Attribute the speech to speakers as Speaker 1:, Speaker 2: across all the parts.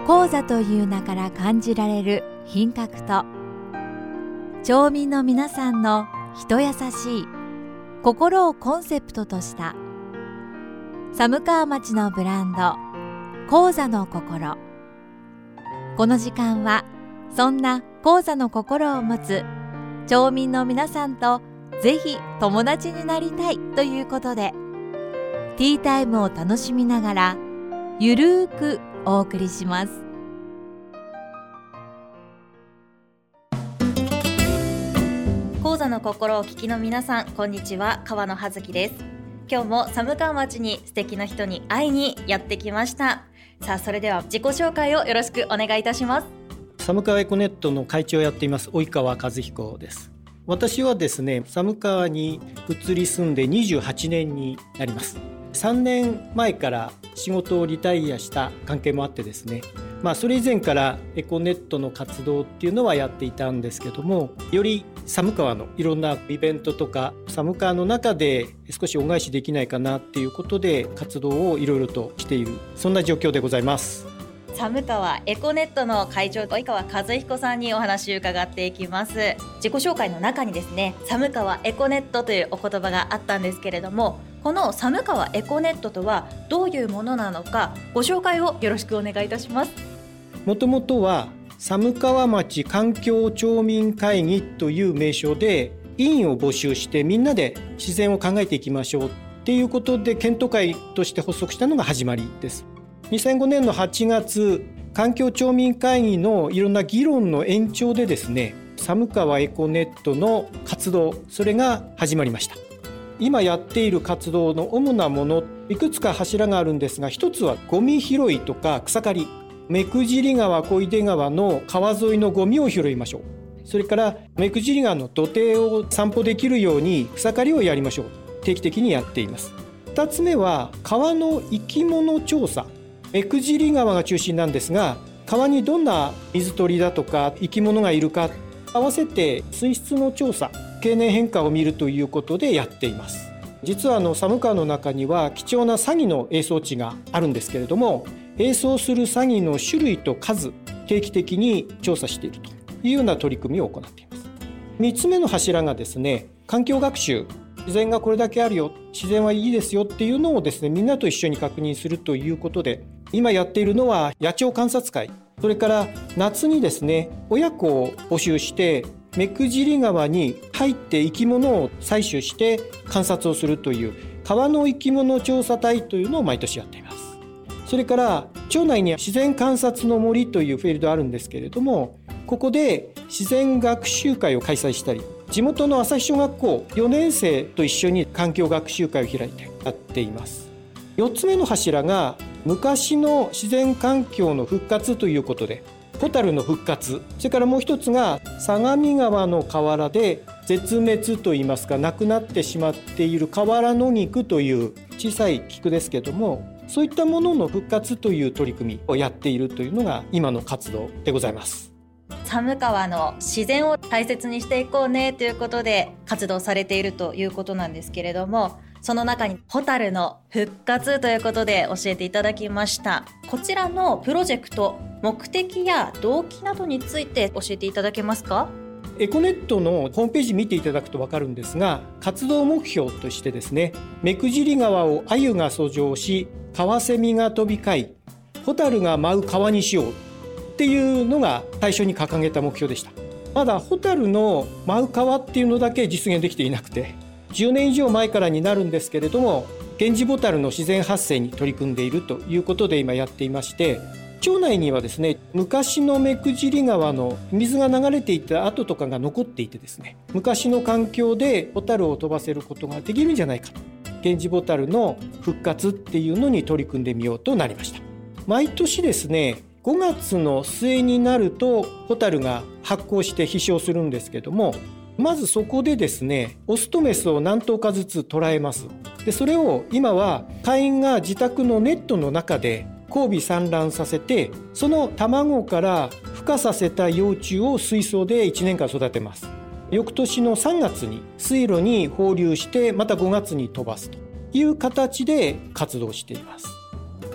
Speaker 1: 高座という名から感じられる品格と、町民の皆さんの人優しい心をコンセプトとした寒川町のブランド、高座の心。この時間はそんな高座の心を持つ町民の皆さんとぜひ友達になりたいということで、ティータイムを楽しみながらゆるーくお送りします。
Speaker 2: 高座の心をお聞きの皆さん、こんにちは。川野葉月です。今日も寒川町に素敵な人に会いにやってきました。さあ、それでは自己紹介をよろしくお願いいたします。
Speaker 3: 寒川エコネットの会長をやっています及川和彦です。私はですね、寒川に移り住んで28年になります。3年前から仕事をリタイアした関係もあってですね、それ以前からエコネットの活動っていうのはやっていたんですけども、より寒川のいろんなイベントとか寒川の中で少し恩返しできないかなっていうことで活動をいろいろとしている、そんな状況でございます。
Speaker 2: 寒川エコネットの会長及川和彦さんにお話を伺っていきます。自己紹介の中にですね、寒川エコネットというお言葉があったんですけれども、この寒川エコネットとはどういうものなのか、ご紹介をよろしくお願いいたします。
Speaker 3: もともとは寒川町環境町民会議という名称で委員を募集して、みんなで自然を考えていきましょうっていうことで検討会として発足したのが始まりです。2005年の8月、環境町民会議のいろんな議論の延長でですね、寒川エコネットの活動、それが始まりました。今やっている活動の主なもの、いくつか柱があるんですが、一つはゴミ拾いとか草刈り、目久尻川、小出川の川沿いのゴミを拾いましょう。それから目久尻川の土手を散歩できるように草刈りをやりましょう。定期的にやっています。2つ目は川の生き物調査。目久尻川が中心なんですが、川にどんな水鳥だとか生き物がいるか、合わせて水質の調査、経年変化を見るということでやっています。実は寒川の中には貴重なサギの営巣地があるんですけれども、営巣するサギの種類と数、定期的に調査しているというような取り組みを行っています。3つ目の柱がですね、環境学習。自然がこれだけあるよ、自然はいいですよっていうのをですね、みんなと一緒に確認するということで、今やっているのは野鳥観察会、それから夏にですね、親子を募集して目久尻川に入って生き物を採取して観察をするという川の生き物調査隊というのを毎年やっています。それから町内に自然観察の森というフィールドあるんですけれども、ここで自然学習会を開催したり、地元の朝日小学校4年生と一緒に環境学習会を開いてやっています。4つ目の柱が昔の自然環境の復活ということで、ホタルの復活、それからもう一つが相模川の河原で絶滅といいますか、なくなってしまっている河原野菊という小さい菊ですけども、そういったものの復活という取り組みをやっているというのが今の活動でございます。
Speaker 2: 寒川の自然を大切にしていこうねということで活動されているということなんですけれども、その中にホタルの復活ということで教えていただきました。こちらのプロジェクト、目的や動機などについて教えていただけますか？
Speaker 3: エコネットのホームページ見ていただくと分かるんですが、活動目標としてですね、目久尻川を鮎が遡上し、カワセミが飛び交い、ホタルが舞う川にしようっていうのが最初に掲げた目標でした。まだホタルの舞う川っていうのだけ実現できていなくて、10年以上前からになるんですけれども、ゲンジボタルの自然発生に取り組んでいるということで今やっていまして、町内にはですね、昔の目久尻川の水が流れていた跡とかが残っていてですね、昔の環境でホタルを飛ばせることができるんじゃないかと、ゲンジボタルの復活っていうのに取り組んでみようとなりました。毎年ですね、5月の末になるとホタルが発光して飛翔するんですけども、まずそこでですね、オスとメスを何頭かずつ捉えます。でそれを今は会員が自宅のネットの中で交尾産卵させて、その卵から孵化させた幼虫を水槽で1年間育てます。翌年の3月に水路に放流して、また5月に飛ばすという形で活動しています。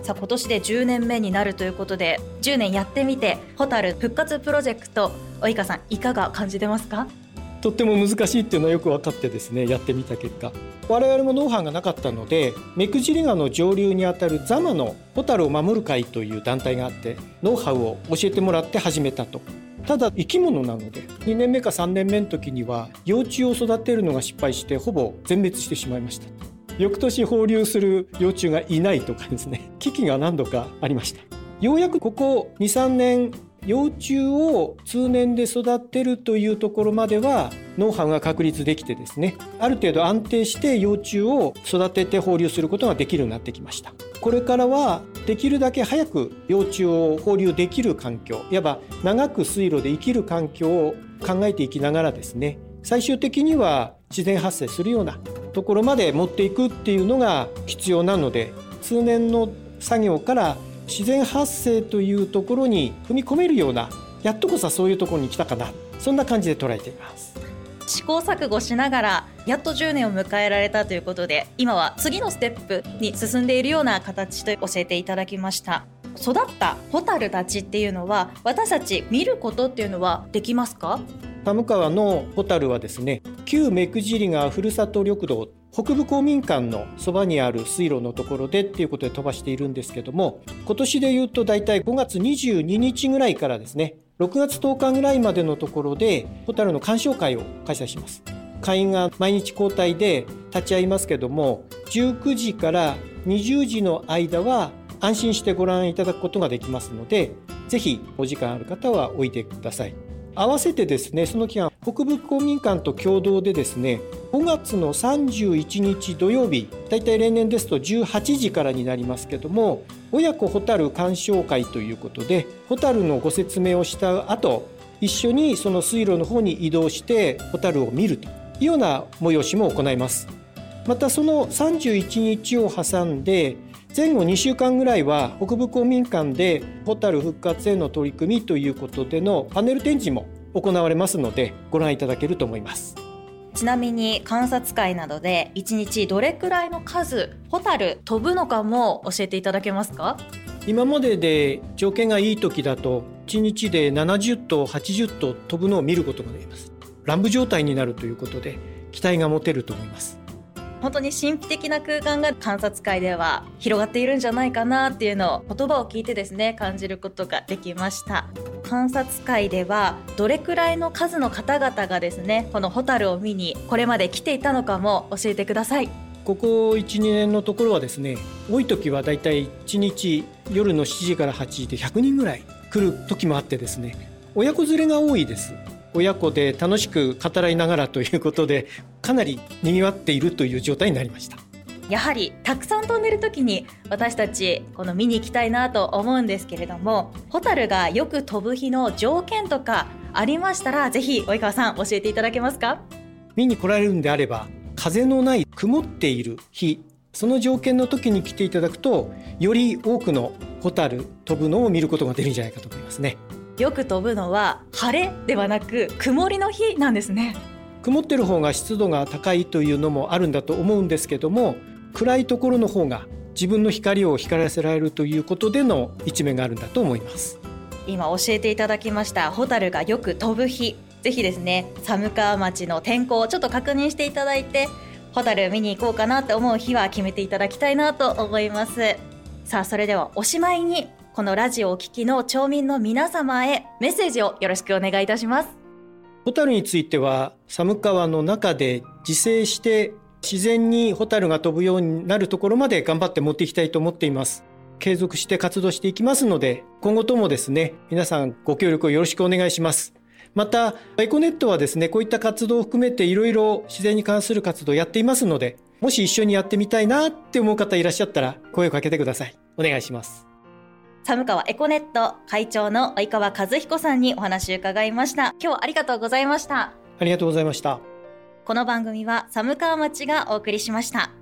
Speaker 2: さあ今年で10年目になるということで、10年やってみてホタル復活プロジェクト、及川さんいかが感じてますか？
Speaker 3: とっても難しいっていうのはよく分かってですね、やってみた結果、我々もノウハウがなかったので、目久尻川の上流にあたる座間のホタルを守る会という団体があって、ノウハウを教えてもらって始めたと。ただ生き物なので2年目か3年目の時には幼虫を育てるのが失敗してほぼ全滅してしまいました。翌年放流する幼虫がいないとかですね、危機が何度かありました。ようやくここ 2,3 年幼虫を通年で育てるというところまではノウハウが確立できてですね、ある程度安定して幼虫を育てて放流することができるようになってきました。これからはできるだけ早く幼虫を放流できる環境、いわば長く水路で生きる環境を考えていきながらですね、最終的には自然発生するようなところまで持っていくっていうのが必要なので、通年の作業から自然発生というところに踏み込めるような、やっとこそそういうところに来たかな、そんな感じで捉えています。
Speaker 2: 試行錯誤しながらやっと10年を迎えられたということで、今は次のステップに進んでいるような形と教えていただきました。育ったホタルたちっていうのは私たち見ることっていうのはできますか？
Speaker 3: 寒川のホタルはですね、旧目久尻川ふるさと緑道北部公民館のそばにある水路のところでっていうことで飛ばしているんですけども、今年でいうとだいたい5月22日ぐらいからですね、6月10日ぐらいまでのところでホタルの鑑賞会を開催します。会員が毎日交代で立ち会いますけども、19時から20時の間は安心してご覧いただくことができますので、ぜひお時間ある方はおいでください。合わせてですね、その期間北部公民館と共同でですね、5月の31日土曜日、だいたい例年ですと18時からになりますけども、親子ホタル鑑賞会ということで、ホタルのご説明をした後、一緒にその水路の方に移動してホタルを見るというような催しも行います。またその31日を挟んで前後2週間ぐらいは北部公民館でホタル復活への取り組みということでのパネル展示も行われますので、ご覧いただけると思います。
Speaker 2: ちなみに観察会などで1日どれくらいの数ホタル飛ぶのかも教えていただけますか？
Speaker 3: 今までで条件がいい時だと1日で70頭80頭飛ぶのを見ることができます。乱舞状態になるということで期待が持てると思います。
Speaker 2: 本当に神秘的な空間が観察会では広がっているんじゃないかなっていうのを言葉を聞いてですね、感じることができました。観察会ではどれくらいの数の方々がですね、このホタルを見にこれまで来ていたのかも教えてください。
Speaker 3: ここ 1,2 年のところはですね、多い時はだいたい1日夜の7時から8時で100人ぐらい来る時もあってですね、親子連れが多いです。親子で楽しく語らいながらということで、かなり賑わっているという状態になりました。
Speaker 2: やはりたくさん飛んでる時に私たちこの見に行きたいなと思うんですけれども、ホタルがよく飛ぶ日の条件とかありましたら、ぜひ及川さん教えていただけますか？
Speaker 3: 見に来られるんであれば、風のない曇っている日、その条件の時に来ていただくと、より多くのホタル飛ぶのを見ることができるんじゃないかと思いますね。
Speaker 2: よく飛ぶのは晴れではなく曇りの日なんですね。
Speaker 3: 曇ってる方が湿度が高いというのもあるんだと思うんですけども、暗いところの方が自分の光を光らせられるということでの一面があるんだと思います。
Speaker 2: 今教えていただきましたホタルがよく飛ぶ日、ぜひですね、寒川町の天候をちょっと確認していただいて、ホタル見に行こうかなと思う日は決めていただきたいなと思います。さあ、それではおしまいにこのラジオをお聞きの町民の皆様へメッセージをよろしくお願いいたします。
Speaker 3: ホタルについては寒川の中で自生して自然にホタルが飛ぶようになるところまで頑張って持っていきたいと思っています。継続して活動していきますので、今後ともですね、皆さんご協力をよろしくお願いします。またエコネットはですね、こういった活動を含めていろいろ自然に関する活動をやっていますので、もし一緒にやってみたいなって思う方いらっしゃったら声をかけてください。お願いします。
Speaker 2: 寒川エコネット会長の及川和彦さんにお話を伺いました。今日はありがとうございました。
Speaker 3: ありがとうございました。
Speaker 2: この番組は寒川町がお送りしました。